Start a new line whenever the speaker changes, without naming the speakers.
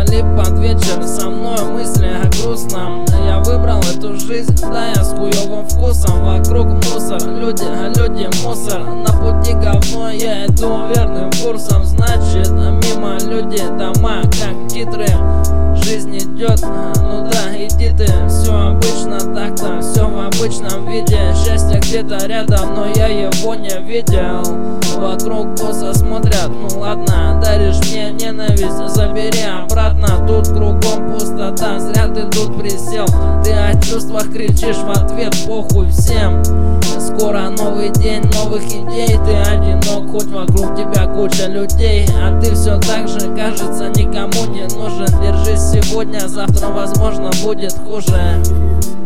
залип под вечер, со мной мысли о грустном. Я выбрал эту жизнь, да я с хуёвым вкусом. Вокруг мусор, люди, а люди мусор. На пути говно, я иду верным курсом. Значит, мимо люди, дома, как титры. Жизнь идет, ну да, иди ты. Все обычно так-то, все в обычном виде. Счастье где-то рядом, но я его не видел. Вокруг косо смотрят, ну ладно. Даришь мне ненависть, забери обратно. Тут кругом пустота, зря ты тут присел. Ты о чувствах кричишь в ответ, похуй всем. Скоро новый день, новых идей. Ты одинок, хоть вокруг тебя куча людей. А ты все так же, кажется, никому не нужен. Держись сегодня, завтра возможно будет хуже.